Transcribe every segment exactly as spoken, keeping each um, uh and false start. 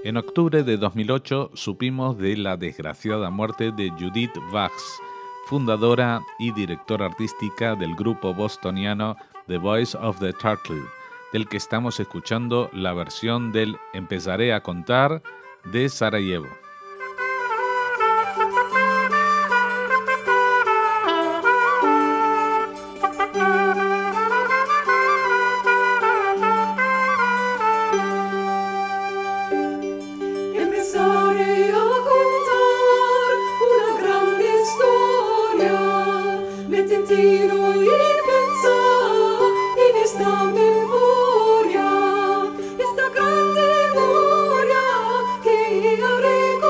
En octubre de dos mil ocho supimos de la desgraciada muerte de Judith Buggs, fundadora y directora artística del grupo bostoniano The Voice of the Turtle, del que estamos escuchando la versión del Empezaré a contar de Sarajevo. Esta grande gloria que yo recuerdo.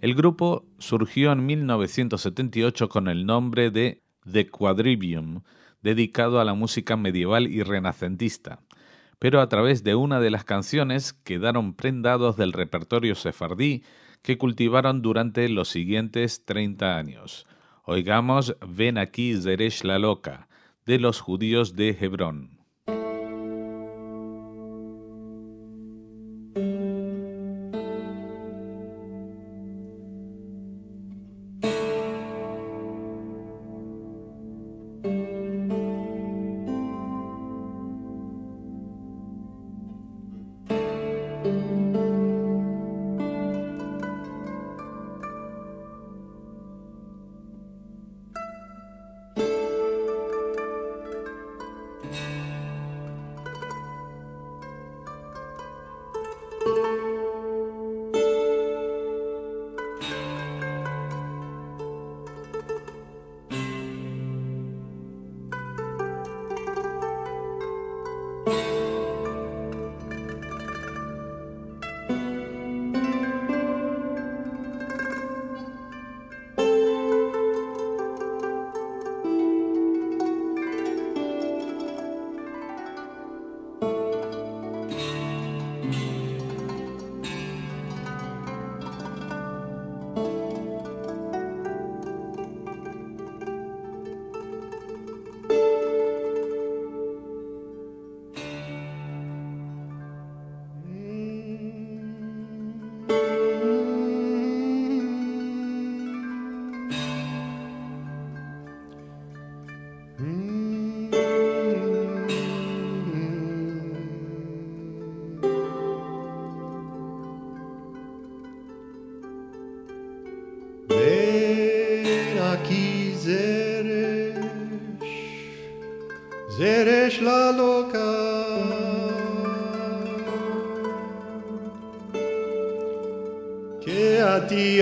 El grupo surgió en mil novecientos setenta y ocho con el nombre de The Quadrivium, dedicado a la música medieval y renacentista, pero a través de una de las canciones quedaron prendados del repertorio sefardí que cultivaron durante los siguientes treinta años. Oigamos Ven aquí Zeresh la loca, de los judíos de Hebrón. Ven aquí Zeresh, Zeresh la loca, que a ti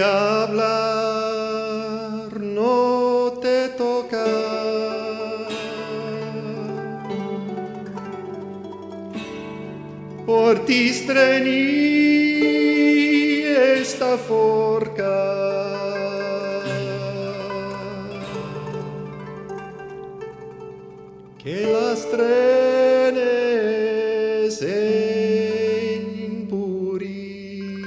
hablar no te toca. Por ti streni esta forca, que las trenes en puri.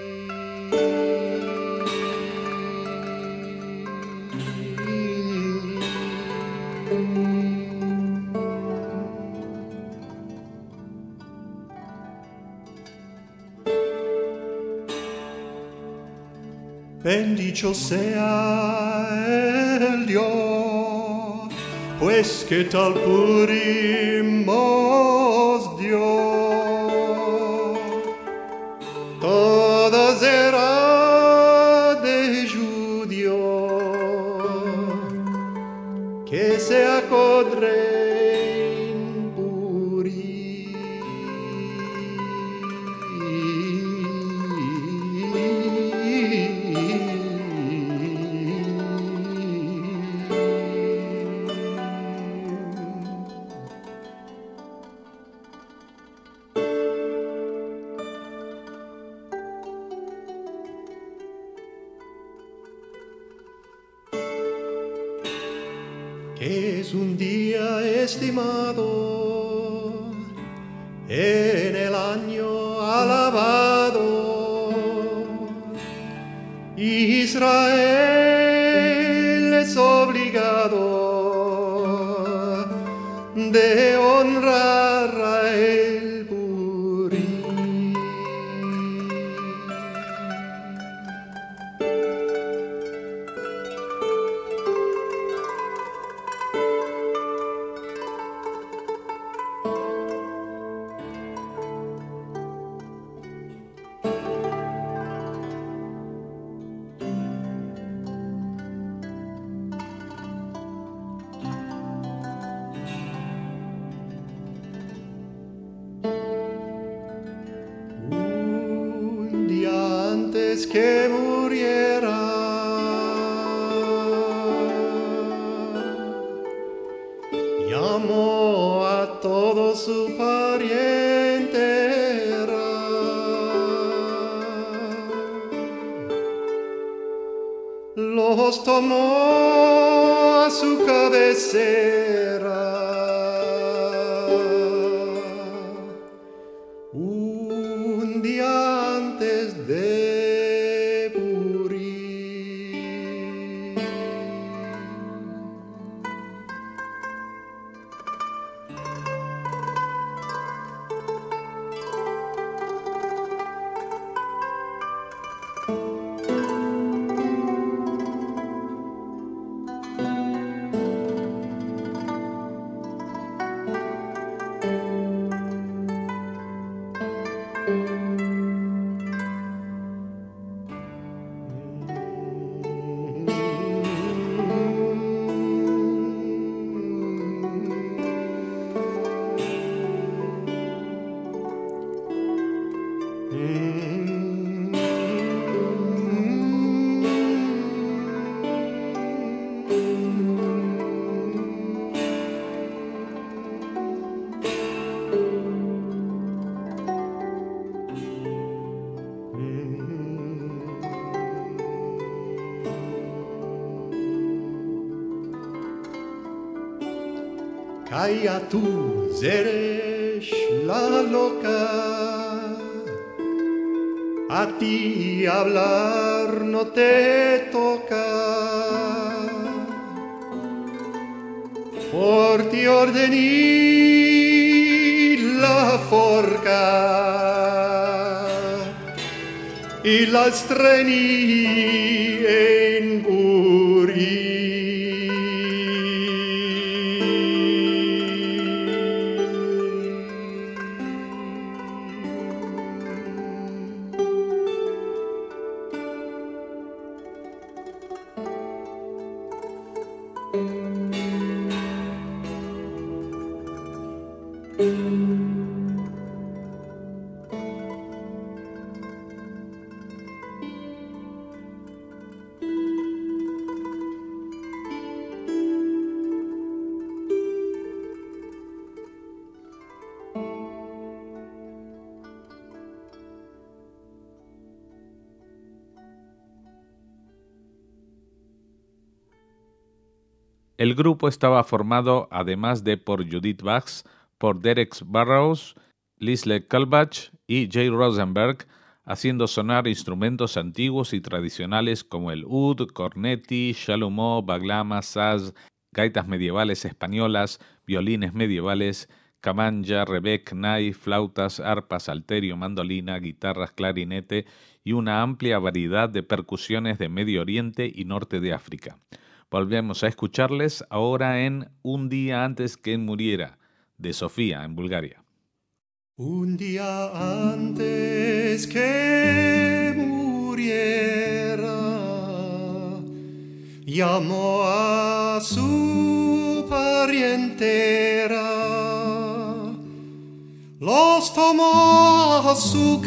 Bendito sea el Dios, pues que tal Purim os dio. Todo será de judío, que se acodre en Purim. Que es un día estimado en el año alabado. Israel es obligado de honrar a el Purim. Un día antes que muriera, llamó a todo su parientera los tomó a su cabecera. Un día antes de morir. Calla tú, Zeresh, la loca, a ti hablar no te toca. Por ti ordené la forca y la estrené en Buri. El grupo estaba formado, además de por Judith Buggs, por Derek Burrows, Lisle Kalbach y Jay Rosenberg, haciendo sonar instrumentos antiguos y tradicionales como el oud, cornetti, chalumeau, baglama, saz, gaitas medievales españolas, violines medievales, camanja, rebec, nai, flautas, arpas, salterio, mandolina, guitarras, clarinete y una amplia variedad de percusiones de Medio Oriente y Norte de África. Volvemos a escucharles ahora en Un día antes que muriera, de Sofía, en Bulgaria. Un día antes que muriera, llamó a su parientera, los tomó a su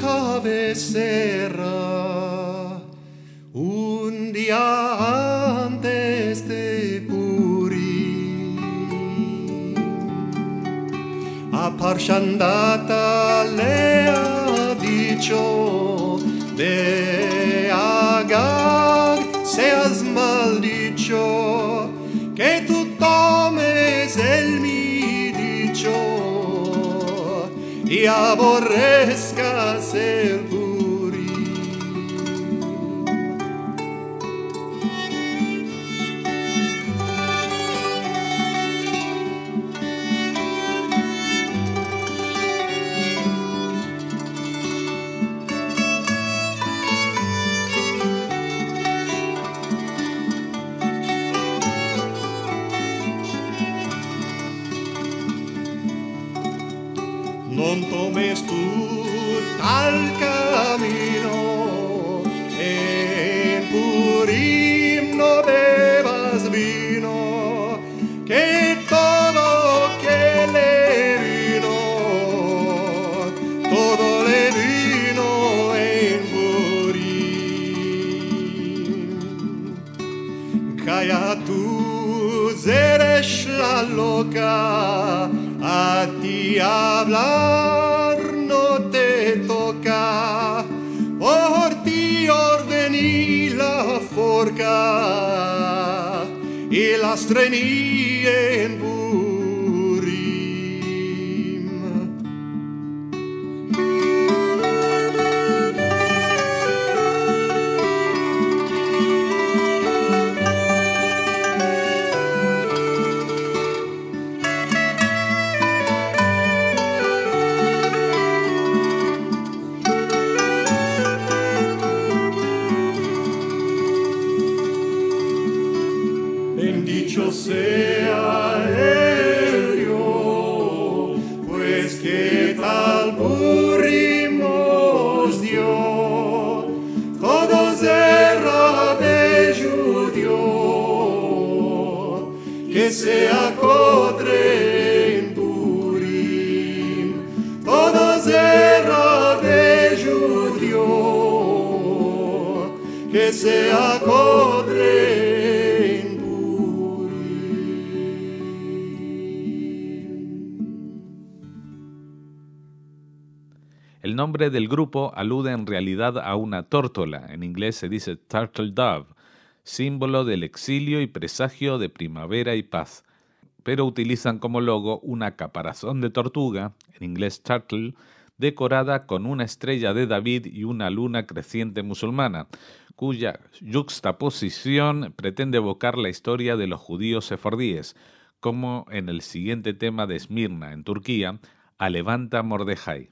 cabecera. Un día antes de morir, a Parshandata le ha dicho, de Agag seas maldicho, que tú tomes el mi dicho y aborrezcas el puri. Non tomes tú tal camino, en Purim no bebas vino, que todo que le vino, todo le vino en Purim. Calla tú, Zeresh la loca, a ti hablar no te toca, por ti ordené la forca loca y la strenía en Purim. Bendito sea el Dios, pues que tal Purim nos dio, todos era de judío, que sea codre en Purim, todos era de judío, que sea codre. El nombre del grupo alude en realidad a una tórtola, en inglés se dice turtle dove, símbolo del exilio y presagio de primavera y paz, pero utilizan como logo una caparazón de tortuga, en inglés turtle, decorada con una estrella de David y una luna creciente musulmana, cuya yuxtaposición pretende evocar la historia de los judíos sefardíes, como en el siguiente tema de Esmirna, en Turquía, Alevanta Mordejai.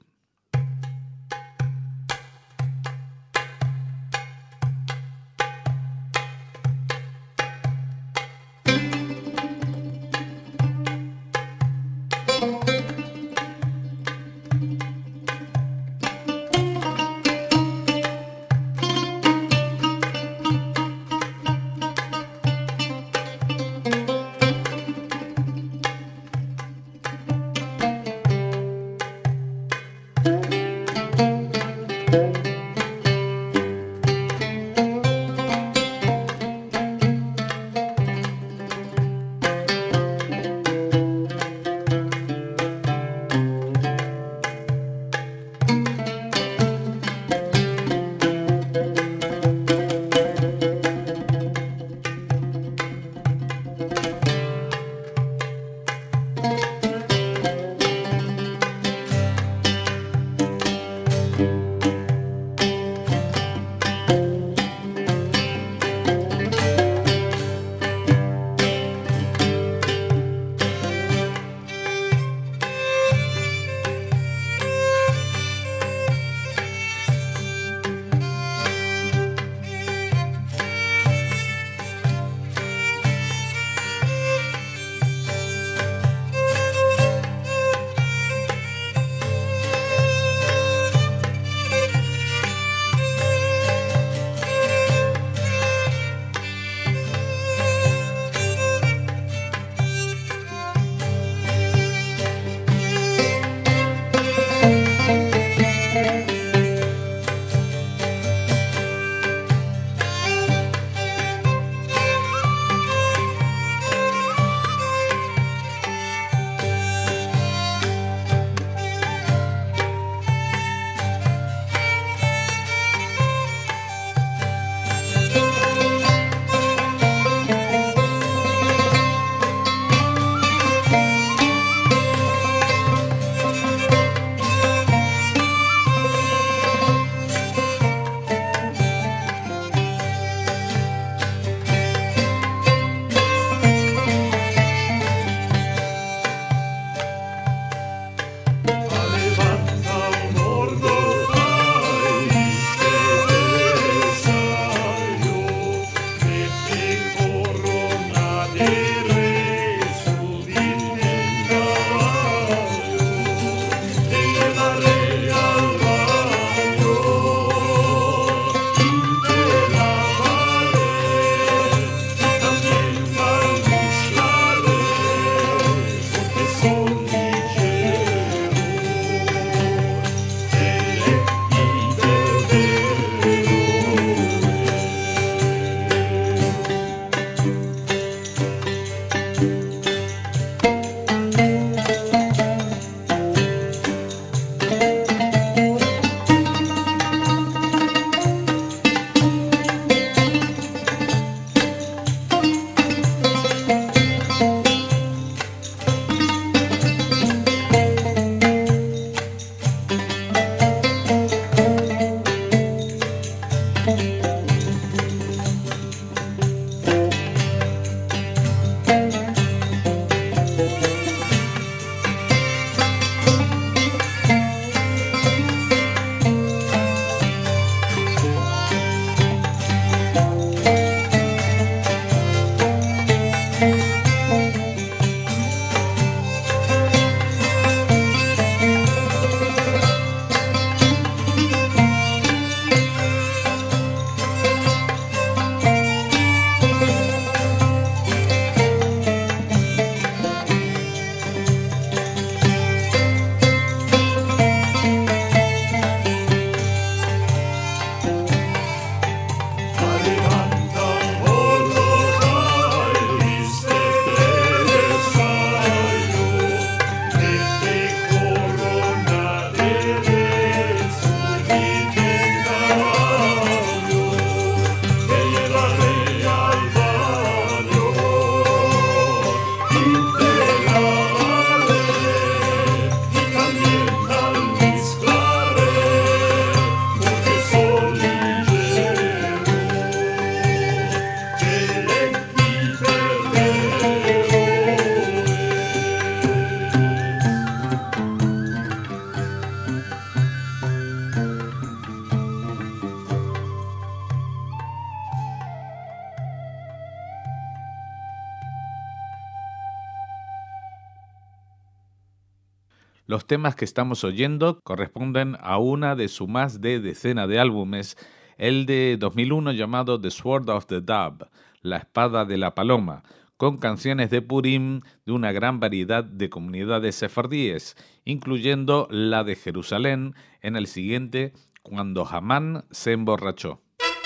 Los temas que estamos oyendo corresponden a una de su más de decena de álbumes, el de dos mil uno llamado The Sword of the Dove, La Espada de la Paloma, con canciones de Purim de una gran variedad de comunidades sefardíes, incluyendo la de Jerusalén en el siguiente, Cuando Hamán se emborrachó.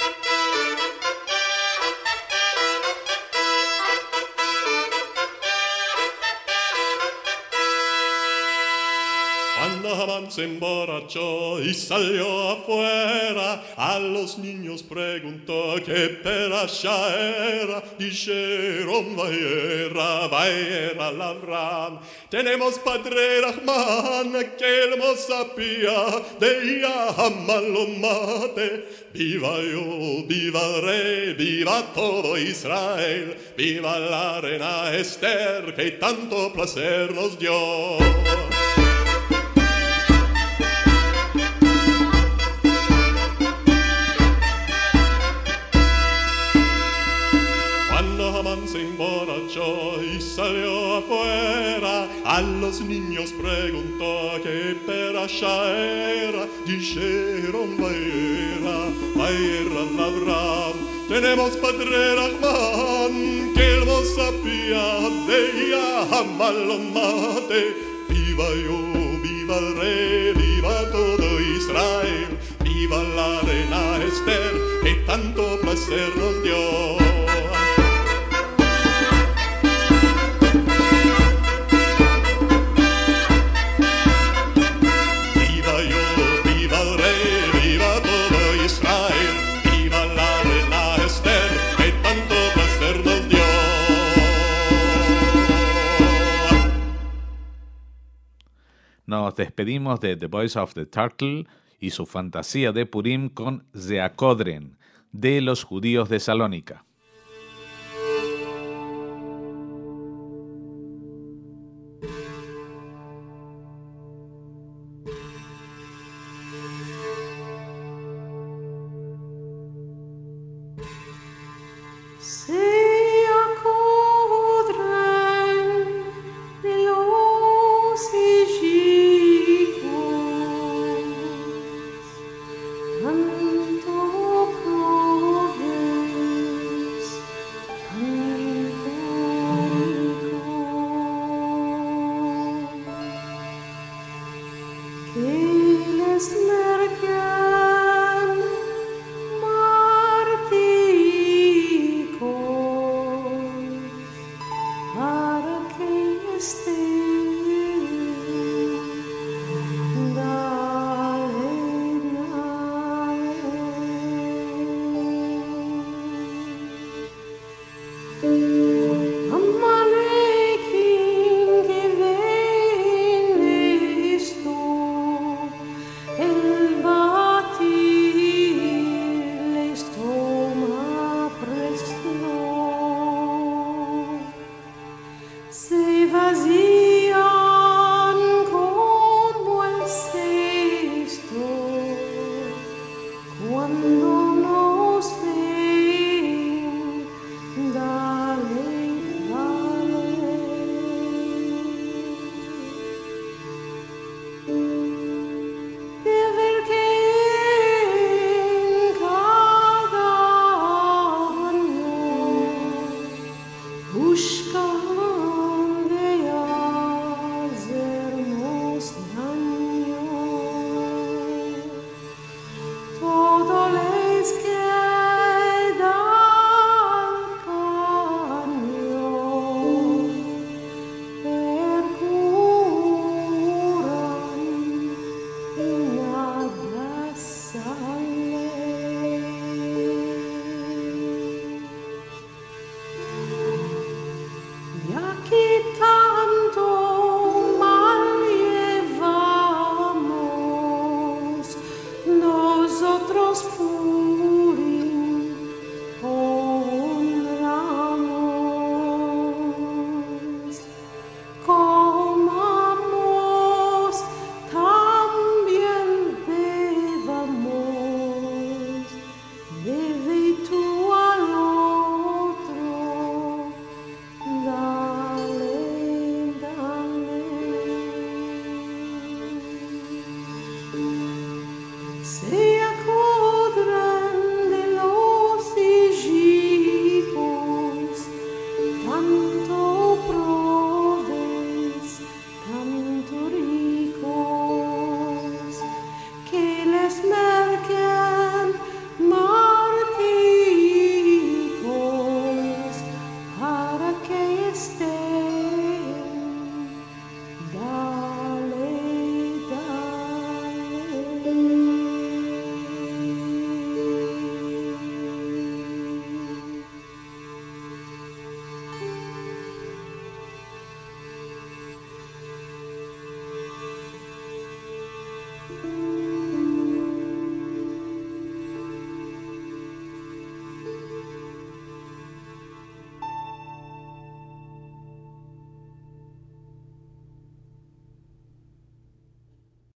Cuando Hamán se emborrachó y salió afuera, a los niños preguntó qué perasha era. Dijeron, vayera, vayera Lavram. Tenemos padre Rahman, aquel mozapía, de Hamán lo mate. Viva yo, viva el rey, viva todo Israel, viva la reina Esther, que tanto placer nos dio. Hamán se emborrachó y salió afuera, a los niños preguntó qué perasha era. Dijeron, vayera, vayera Lavram. Tenemos padre Rahman, que el mozapía de Hamán lo mate. Viva yo, viva el rey, viva todo Israel, viva la reina Esther, que tanto placer nos dio. Nos despedimos de The Voice of the Turtle y su fantasía de Purim con Zeakodren, de los judíos de Salónica. El say